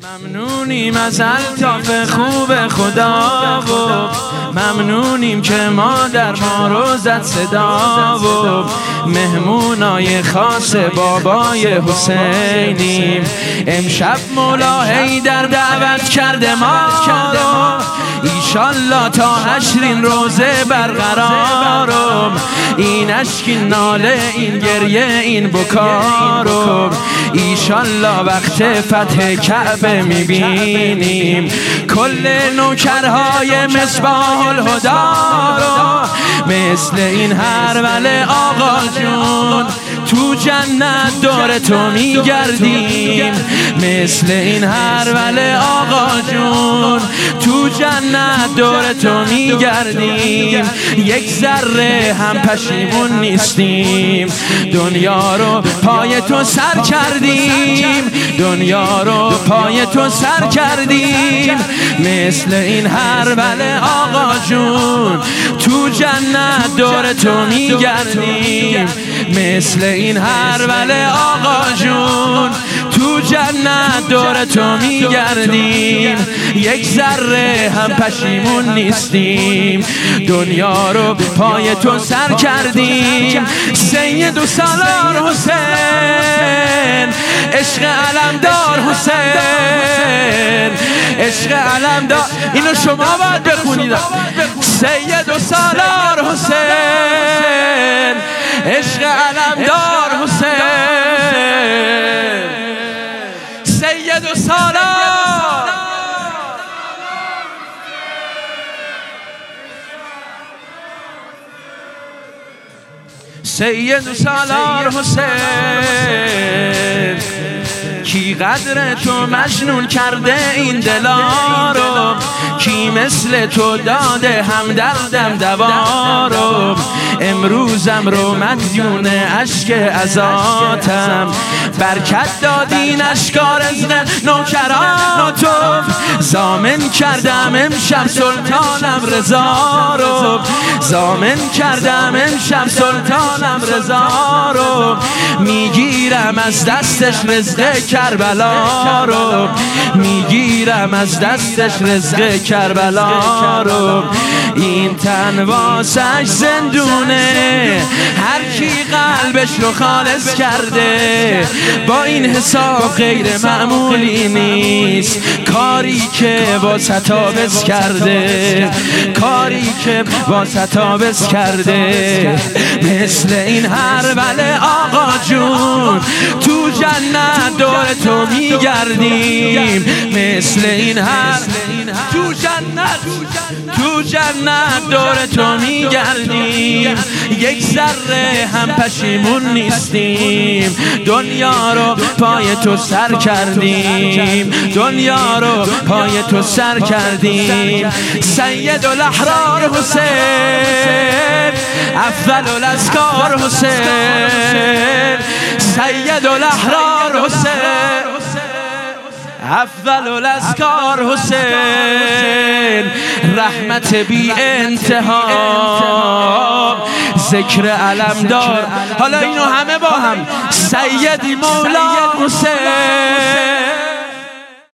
ممنونیم از الطاف خوب خدا و ممنونیم که مادر ما رو زد صدا و مهمونای خاص بابای حسینیم. امشب مولا حیدر دعوت کرده ما رو، ایشالله تا حشرین روزه برقرارم. این اشکین ناله، این گریه، این بکارم، ایشالله وقت فتح کعبه میبینیم کل نوکرهای مصباح الهدا رو. مثل این هرول آقا جون تو جنت دور تو میگردیم، مثل این هرول آقا جون تو جنت دور تو میگردیم. یک ذره هم پشیمون نیستیم، دنیا رو پای تو سر کردیم، دنیا رو پای تو سر کردیم. مثل این هرول آقا جون تو جنت دور تو میگردیم، مثل این هرول آقا جون تو جنت دور تو میگردیم. یک ذره هم پشیمون نیستیم، دنیا رو پای تو سر کردیم. سید و سالار حسین، عشق علمدار حسین، عشق علمدار. اینو شما باید بخونید. سید و سالار حسین، عشق علمدار حسین، سید و سالار. سید و سالار حسین، کی قدر تو مجنون کرده این دلا رو، کی مثل تو داده هم دردم دوا رو. امروزم رو مدیون اشک ازاتم، برکت دادین اشکار رزق نوکران تو. ضامن کردم امشب سلطانم رضا رو، ضامن کردم امشب سلطانم رضا رو. میگیرم از دستش رزق کربلا رو، میگیرم از دستش رزق کربلا رو. این تن واسش زندونه، هر کی قلبش رو خالص کرده. با این حساب غیر معمولی نیست کاری که واسه تابس کرده، کاری که واسه تابس کرده. مثل این هرول آقا جون تو جنت دور تو میگردیم، مثل این هر تو جنت دور تو میگردیم. یک ذره هم پشیمون نیستیم، دنیا رو پای تو سر کردیم، دنیا رو پای تو سر کردیم. سید الاحرار حسین، افضل الاسکار حسین، سید الاحرار حسین، افضل الاسکار حسین. رحمت بی انتها، ذکر علمدار. حالا اینو همه با هم. سیدی مولا حسین،